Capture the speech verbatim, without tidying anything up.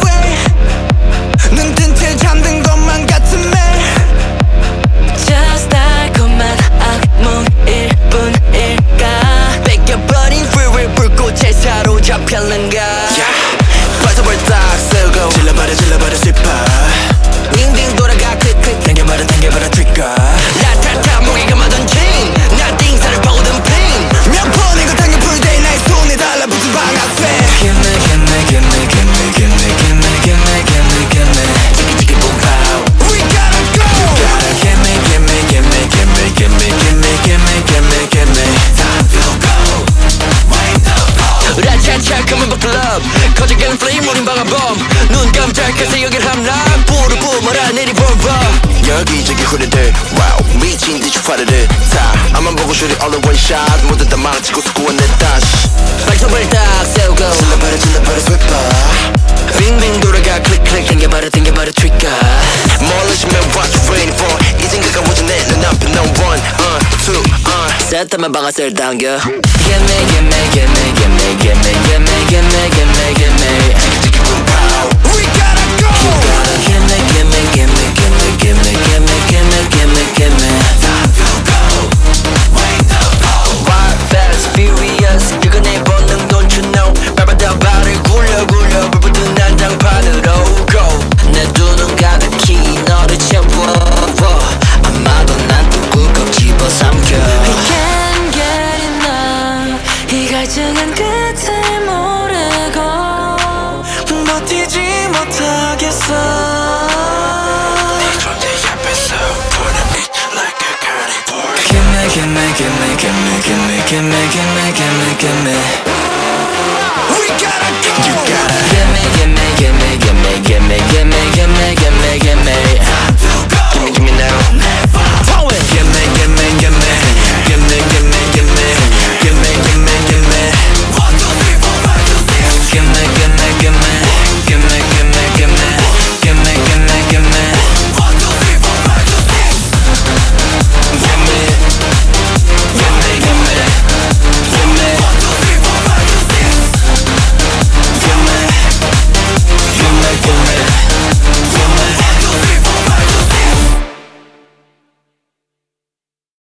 way. 눈 뜬 채 잠든 것만 같은 매일. Just 달콤한 악몽일 뿐일까. 뺏겨버린 freeway 불꽃에 사로잡혔는가. yeah. 벌써벌떡 세우고 질러버려 질러버려 슬퍼. 빙빙 돌아가 click click 당겨버려 당겨버려 trigger. 라타타 목에 감아둔 chain 나 띵사를 보던 pain. 몇 번이고 당겨 풀대 나의 손에 달라붙은 방아쇠. Gimme gimme gimme gimme gimme gimme gimme gimme gimme 치키치키 붐파우. We gotta go. gotta gimme gimme gimme gimme gimme gimme gimme gimme gimme time to go. Wake up. 라차차 come on club. 커져가는 flame 우린 방아범. 눈 깜짝해서 여길 함락. 불을 뿜어라 내리 볼버. 여기저기 흐르들 wow 미친 듯이 화르르 다 앞만 보고 슈리 all in one shot 모두 다 망치고 수고했네 다시 발톱을딱 세우고 질러버려 질러버려 sweeper. 빙빙 돌아가 클릭 클릭 당겨버려 당겨버려 트리거. 멀리시면 what you waiting for 이젠 가까워진 내 눈앞에 no one uh two uh 셋하면 방아쇠를 당겨. Gimme gimme gimme gimme gimme gimme gimme gimme gimme. 치키치키 붐파우. We gotta go. Gimme gimme gimme gimme gimme gimme gimme gimme gimme. time to go. Wake up. Wild fast furious 그건 내 본능 don't you know. 밟아다 발을 굴려 굴려 불붙은 난장판으로 go. 내 두 눈 가득히 너를 채워. 아마도 난 또 꿀꺽 집어삼켜. I can't get enough. 이 갈증은 끝을 모르고 버티지 못하겠어. 네 존재 앞에서 putting it like a carnivore. Gimme gimme gimme gimme gimme gimme gimme gimme gimme